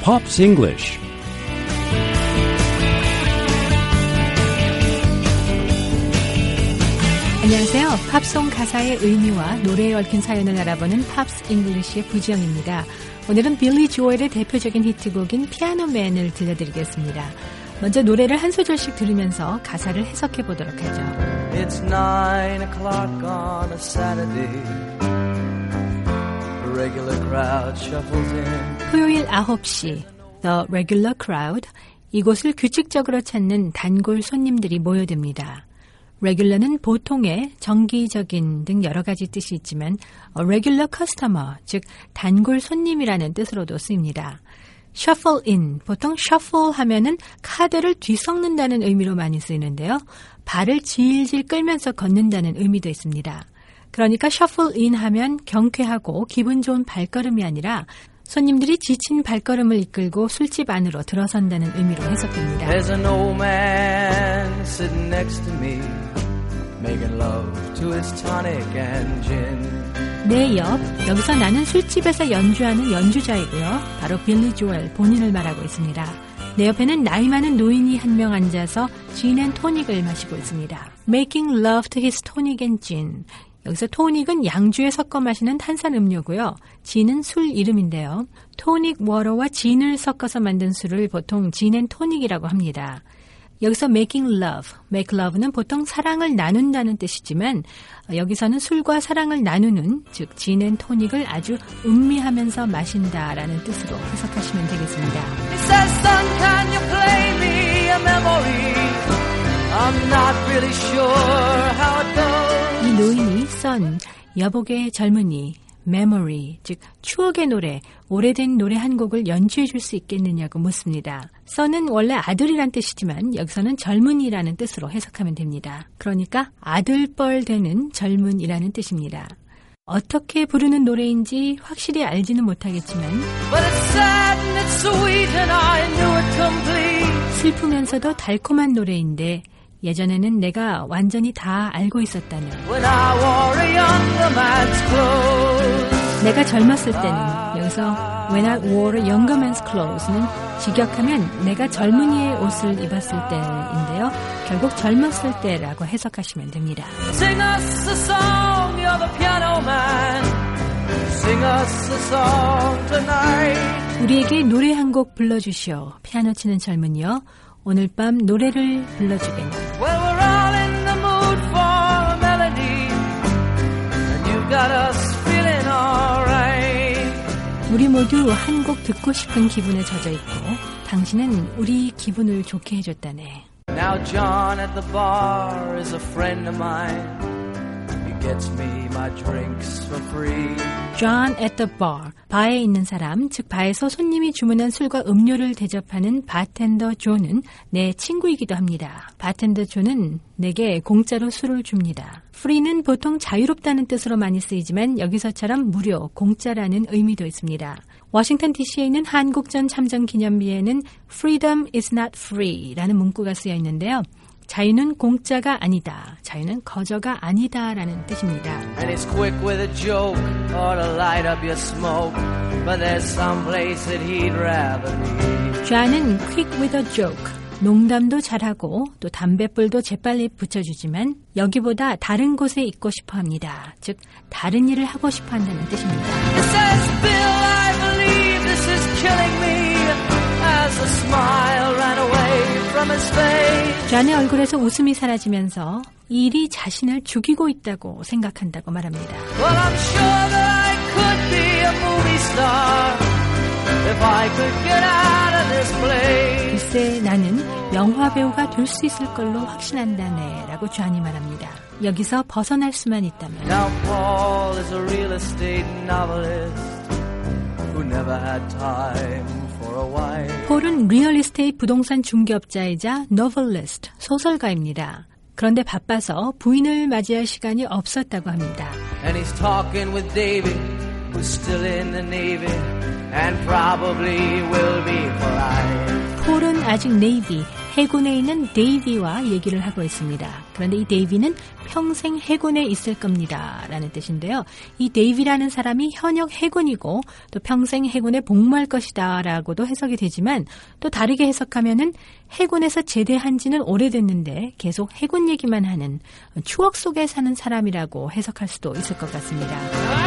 Pops English. 안녕하세요. 팝송 가사의 의미와 노래에 얽힌 사연을 알아보는 팝스 잉글리시의 부지영입니다. 오늘은 빌리 조엘의 대표적인 히트곡인 피아노맨을 들려드리겠습니다. 먼저 노래를 한 소절씩 들으면서 가사를 해석해 보도록 하죠. It's 9 o'clock on a Saturday. The regular crowd shuffles in. 토요일 9시 The regular crowd, 이곳을 규칙적으로 찾는 단골 손님들이 모여듭니다. regular는 보통의, 정기적인 등 여러 가지 뜻이 있지만 regular customer, 즉 단골 손님이라는 뜻으로도 쓰입니다. shuffle in, 보통 shuffle 하면은 카드를 뒤섞는다는 의미로 많이 쓰이는데요. 발을 질질 끌면서 걷는다는 의미도 있습니다. 그러니까 shuffle in 하면 경쾌하고 기분 좋은 발걸음이 아니라 손님들이 지친 발걸음을 이끌고 술집 안으로 들어선다는 의미로 해석됩니다. There's an old man sitting next to me, making love to his tonic and gin. 내 옆, 여기서 나는 술집에서 연주하는 연주자이고요. 바로 빌리 조엘 본인을 말하고 있습니다. 내 옆에는 나이 많은 노인이 한 명 앉아서 진 앤 토닉을 마시고 있습니다. Making love to his tonic and gin. 여기서 토닉은 양주에 섞어 마시는 탄산 음료고요. 진은 술 이름인데요. 토닉 워터와 진을 섞어서 만든 술을 보통 진 앤 토닉이라고 합니다. 여기서 making love, make love는 보통 사랑을 나눈다는 뜻이지만 여기서는 술과 사랑을 나누는, 즉 진 앤 토닉을 아주 음미하면서 마신다라는 뜻으로 해석하시면 되겠습니다. He says, son, can you play me a memory? I'm not really sure how it goes. 이 노인이 son, 여복의 젊은이, memory, 즉 추억의 노래, 오래된 노래 한 곡을 연주해 줄 수 있겠느냐고 묻습니다. son은 원래 아들이란 뜻이지만 여기서는 젊은이라는 뜻으로 해석하면 됩니다. 그러니까 아들뻘 되는 젊은이라는 뜻입니다. 어떻게 부르는 노래인지 확실히 알지는 못하겠지만 But it's sad and it's sweet and I knew it complete. 슬프면서도 달콤한 노래인데 예전에는 내가 완전히 다 알고 있었다는, When I wore a younger man's clothes. 내가 젊었을 때는, 여기서 When I wore a younger man's clothes는 직역하면 내가 젊은이의 옷을 입었을 때인데요. 결국 젊었을 때라고 해석하시면 됩니다. Sing us a song, you're the piano man. Sing us a song tonight. 우리에게 노래 한 곡 불러주시오. 피아노 치는 젊은이여. 오늘 밤 노래를 불러주겠네. Well, we're all in the mood for a melody. And you've got us feeling alright. 우리 모두 한 곡 듣고 싶은 기분에 젖어 있고 당신은 우리 기분을 좋게 해줬다네. Now John at the bar is a friend of mine. He gets me my drinks for free. John at the bar, 바에 있는 사람, 즉 바에서 손님이 주문한 술과 음료를 대접하는 바텐더 존은 내 친구이기도 합니다. 바텐더 존은 내게 공짜로 술을 줍니다. free는 보통 자유롭다는 뜻으로 많이 쓰이지만 여기서처럼 무료, 공짜라는 의미도 있습니다. 워싱턴 DC에 있는 한국전 참전 기념비에는 Freedom is not free 라는 문구가 쓰여 있는데요. 자유는 공짜가 아니다. 자유는 거저가 아니다 라는 뜻입니다. And he's quick with a joke or to light up your smoke. But there's some place that he'd rather be. 존은 quick with a joke, 농담도 잘하고 또 담뱃불도 재빨리 붙여주지만 여기보다 다른 곳에 있고 싶어 합니다. 즉 다른 일을 하고 싶어 한다는 뜻입니다. It says, Bill, I believe this is killing me. As a smile ran away from his face. 존의 얼굴에서 웃음이 사라지면서 이 일이 자신을 죽이고 있다고 생각한다고 말합니다. Well, I'm sure that I could be a movie star if I could get out of this place. 글쎄 나는 영화 배우가 될 수 있을 걸로 확신한다네 라고 존이 말합니다. 여기서 벗어날 수만 있다면. Now Paul is a real estate novelist who never had time for a wife. 폴은 리얼리스테이트 부동산 중개업자이자 노벨리스트, 소설가입니다. 그런데 바빠서 부인을 맞이할 시간이 없었다고 합니다. And he's talking with David, who's still in the Navy, and probably will be for life. 폴은 아직 네이비, 해군에 있는 데이비와 얘기를 하고 있습니다. 그런데 이 데이비는 평생 해군에 있을 겁니다 라는 뜻인데요. 이 데이비라는 사람이 현역 해군이고 또 평생 해군에 복무할 것이다 라고도 해석이 되지만 또 다르게 해석하면은 해군에서 제대한 지는 오래됐는데 계속 해군 얘기만 하는 추억 속에 사는 사람이라고 해석할 수도 있을 것 같습니다.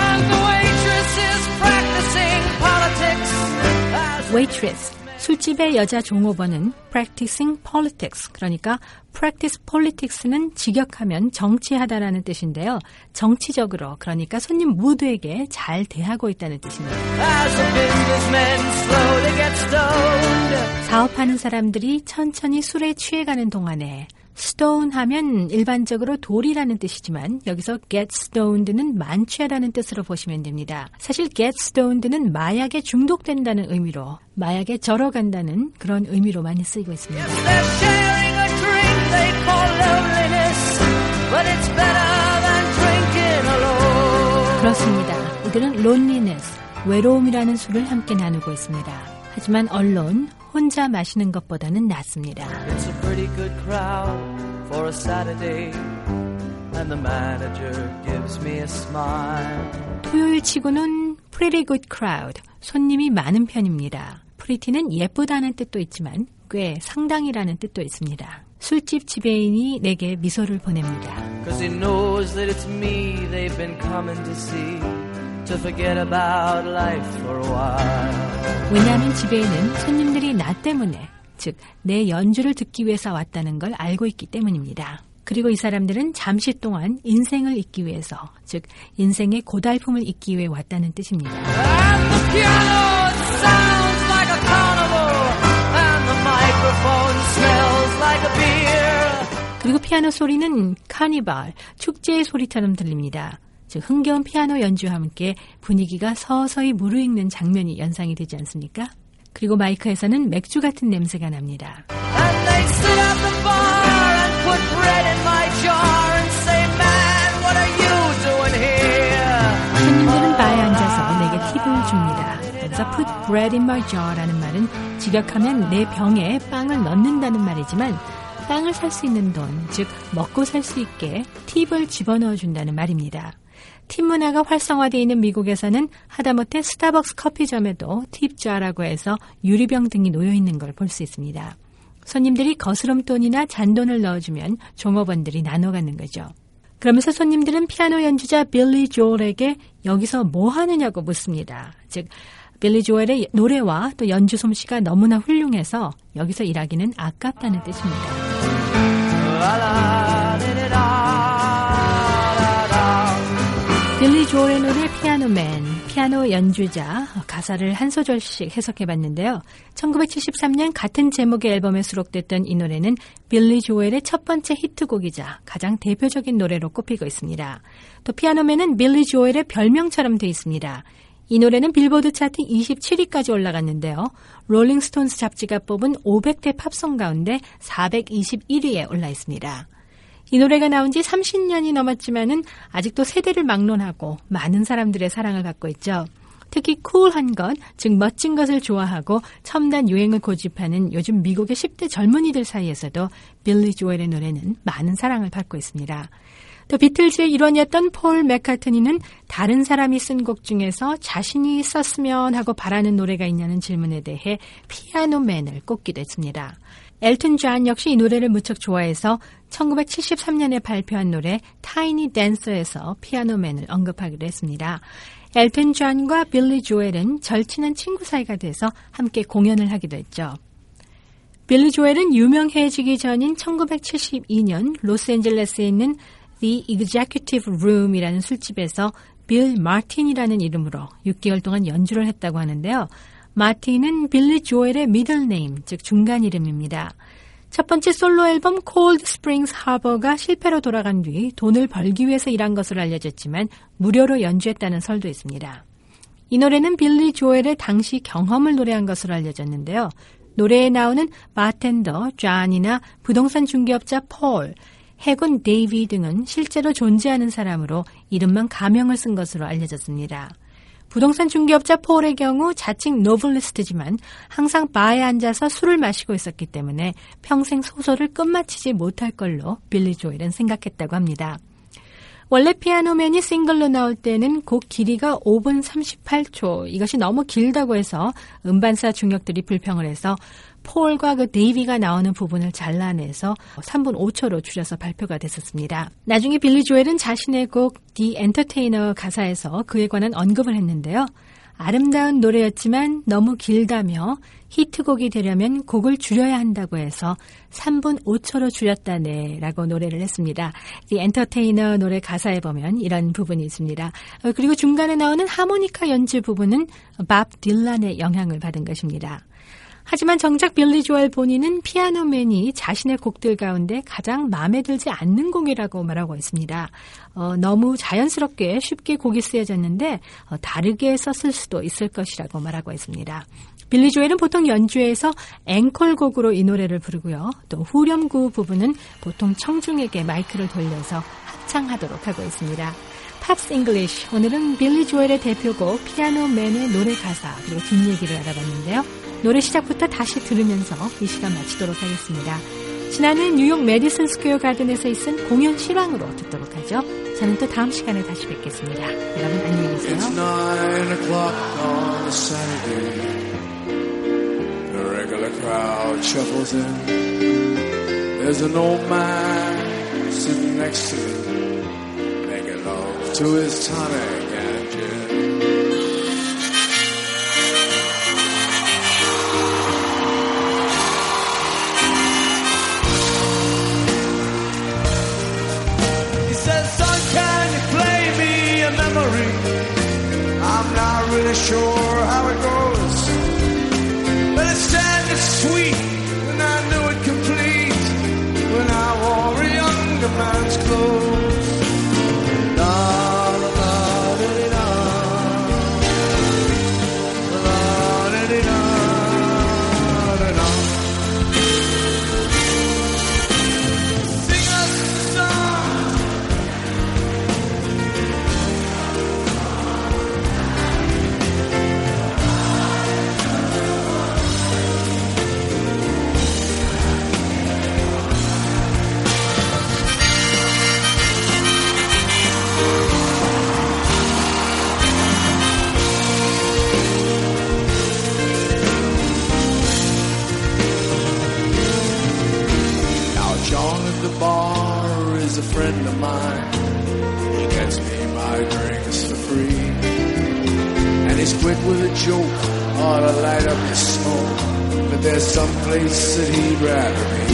Waitress, 술집의 여자 종업원은 practicing politics, 그러니까 practice politics는 직역하면 정치하다라는 뜻인데요. 정치적으로, 그러니까 손님 모두에게 잘 대하고 있다는 뜻입니다. 사업하는 사람들이 천천히 술에 취해가는 동안에 stone 하면 일반적으로 돌이라는 뜻이지만 여기서 get stoned는 만취하다는 뜻으로 보시면 됩니다. 사실 get stoned는 마약에 중독된다는 의미로 마약에 절어간다는 그런 의미로 많이 쓰이고 있습니다. 그렇습니다. 이들은 loneliness, 외로움이라는 술을 함께 나누고 있습니다. 하지만 alone, 혼자 마시는 것보다는 낫습니다. It's a pretty good crowd for a Saturday, and the manager gives me a smile. 토요일 치고는 pretty good crowd, 손님이 많은 편입니다. pretty는 예쁘다는 뜻도 있지만 꽤 상당이라는 뜻도 있습니다. 술집 지배인이 내게 미소를 보냅니다. Cause he knows that it's me they've been coming to see, to forget about life for a while. 왜냐하면 지배인은 손님들이 나 때문에, 즉 내 연주를 듣기 위해서 왔다는 걸 알고 있기 때문입니다. 그리고 이 사람들은 잠시 동안 인생을 잊기 위해서, 즉 인생의 고달픔을 잊기 위해 왔다는 뜻입니다. And the piano sounds like a carnival, and the microphone smells like a beer. 그리고 피아노 소리는 카니발, 축제의 소리처럼 들립니다. 즉 흥겨운 피아노 연주와 함께 분위기가 서서히 무르익는 장면이 연상이 되지 않습니까? 그리고 마이크에서는 맥주 같은 냄새가 납니다. And they sit at the bar and put bread in my jar and say, man, what are you doing here? 손님들은 바에 앉아서 내게 팁을 줍니다. 여기서 put bread in my jar라는 말은 직역하면 내 병에 빵을 넣는다는 말이지만 빵을 살 수 있는 돈, 즉 먹고 살 수 있게 팁을 집어넣어 준다는 말입니다. 팁 문화가 활성화되어 있는 미국에서는 하다못해 스타벅스 커피점에도 팁자라고 해서 유리병 등이 놓여 있는 걸 볼 수 있습니다. 손님들이 거스름돈이나 잔돈을 넣어주면 종업원들이 나눠 갖는 거죠. 그러면서 손님들은 피아노 연주자 빌리 조엘에게 여기서 뭐 하느냐고 묻습니다. 즉 빌리 조엘의 노래와 또 연주 솜씨가 너무나 훌륭해서 여기서 일하기는 아깝다는 뜻입니다. 빌리 조엘의 노래 피아노맨, 피아노 연주자, 가사를 한 소절씩 해석해봤는데요. 1973년 같은 제목의 앨범에 수록됐던 이 노래는 빌리 조엘의 첫 번째 히트곡이자 가장 대표적인 노래로 꼽히고 있습니다. 또 피아노맨은 빌리 조엘의 별명처럼 돼 있습니다. 이 노래는 빌보드 차트 27위까지 올라갔는데요. 롤링스톤스 잡지가 뽑은 500대 팝송 가운데 421위에 올라 있습니다. 이 노래가 나온 지 30년이 넘었지만은 아직도 세대를 막론하고 많은 사람들의 사랑을 받고 있죠. 특히 쿨한 것, 즉 멋진 것을 좋아하고 첨단 유행을 고집하는 요즘 미국의 10대 젊은이들 사이에서도 빌리 조엘의 노래는 많은 사랑을 받고 있습니다. 또 비틀즈의 일원이었던 폴 맥카트니는 다른 사람이 쓴 곡 중에서 자신이 썼으면 하고 바라는 노래가 있냐는 질문에 대해 피아노맨을 꼽기도 했습니다. 엘튼 존 역시 이 노래를 무척 좋아해서 1973년에 발표한 노래 타이니 댄서에서 피아노맨을 언급하기도 했습니다. 엘튼 존과 빌리 조엘은 절친한 친구 사이가 돼서 함께 공연을 하기도 했죠. 빌리 조엘은 유명해지기 전인 1972년 로스앤젤레스에 있는 The Executive Room이라는 술집에서 빌 마틴이라는 이름으로 6개월 동안 연주를 했다고 하는데요. 마틴은 빌리 조엘의 미들 네임, 즉 중간 이름입니다. 첫 번째 솔로 앨범 Cold Springs Harbor가 실패로 돌아간 뒤 돈을 벌기 위해서 일한 것으로 알려졌지만 무료로 연주했다는 설도 있습니다. 이 노래는 빌리 조엘의 당시 경험을 노래한 것으로 알려졌는데요. 노래에 나오는 바텐더 존이나 부동산 중개업자 폴, 해군 데이비 등은 실제로 존재하는 사람으로 이름만 가명을 쓴 것으로 알려졌습니다. 부동산 중개업자 폴의 경우 자칭 노블리스트지만 항상 바에 앉아서 술을 마시고 있었기 때문에 평생 소설을 끝마치지 못할 걸로 빌리 조엘은 생각했다고 합니다. 원래 피아노맨이 싱글로 나올 때는 곡 길이가 5분 38초, 이것이 너무 길다고 해서 음반사 중역들이 불평을 해서 폴과 그 데이비가 나오는 부분을 잘라내서 3분 5초로 줄여서 발표가 됐었습니다. 나중에 빌리 조엘은 자신의 곡 The Entertainer 가사에서 그에 관한 언급을 했는데요. 아름다운 노래였지만 너무 길다며 히트곡이 되려면 곡을 줄여야 한다고 해서 3분 5초로 줄였다네 라고 노래를 했습니다. The Entertainer 노래 가사에 보면 이런 부분이 있습니다. 그리고 중간에 나오는 하모니카 연주 부분은 밥 딜란의 영향을 받은 것입니다. 하지만 정작 빌리 조엘 본인은 피아노맨이 자신의 곡들 가운데 가장 마음에 들지 않는 곡이라고 말하고 있습니다. 너무 자연스럽게 쉽게 곡이 쓰여졌는데 다르게 썼을 수도 있을 것이라고 말하고 있습니다. 빌리 조엘은 보통 연주에서 앵콜곡으로 이 노래를 부르고요. 또 후렴구 부분은 보통 청중에게 마이크를 돌려서 합창하도록 하고 있습니다. 팝스 잉글리쉬, 오늘은 빌리 조엘의 대표곡 피아노맨의 노래 가사 그리고 뒷얘기를 알아봤는데요. 노래 시작부터 다시 들으면서 이 시간 마치도록 하겠습니다. 지난해 뉴욕 메디슨 스퀘어 가든에서 있은 공연 실황으로 듣도록 하죠. 저는 또 다음 시간에 다시 뵙겠습니다. 여러분 안녕히 계세요. It's 9 o'clock on a Saturday. The regular crowd shuffles in. There's an old man sitting next to me, making love to his tonic and gin. I'm not really sure how it goes, but it's sad, it's sweet, and I knew it complete when I wore a younger man's clothes. La la la da da la da da da da. Sing us a song. Bar is a friend of mine. He gets me my drinks for free, and he's quick with a joke or to light up his smoke. But there's some place that he'd rather be.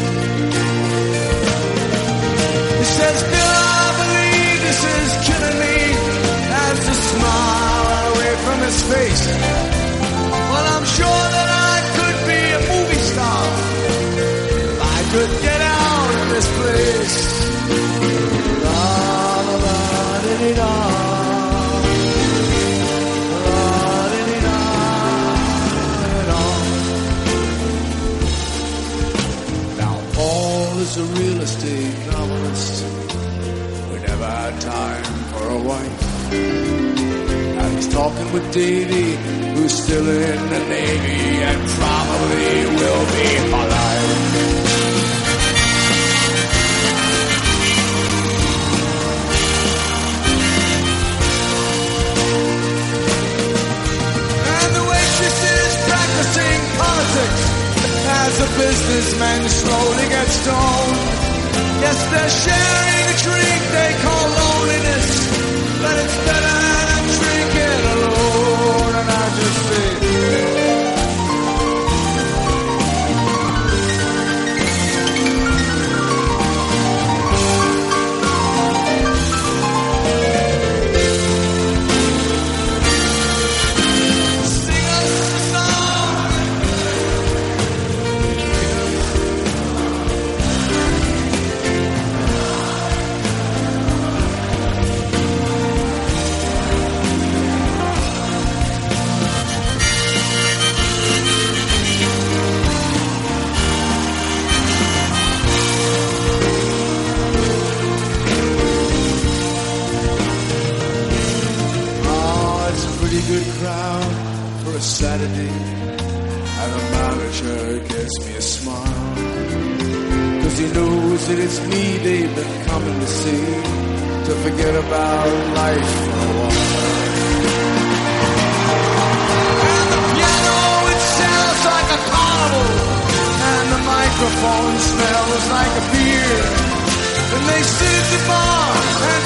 He says, "Bill, I believe this is killing me." As the smile went away from his face. Well, I'm sure that I could be a movie star if I could get out of this place. La la la di di da, la di di da da. Now Paul is a real estate novelist who never had time for a wife, and he's talking with Davy, who's still in the Navy and probably will be for life. As a businessman slowly gets stoned. Yes, they're sharing a drink they call loneliness, but it's better than drinking alone. And I just say, Saturday at a manager gives me a smile, 'cause he knows that it's me they've been coming to see, to forget about life for a while. And the piano, it sounds like a carnival, and the microphone smells like a beer, and they sit at the bar and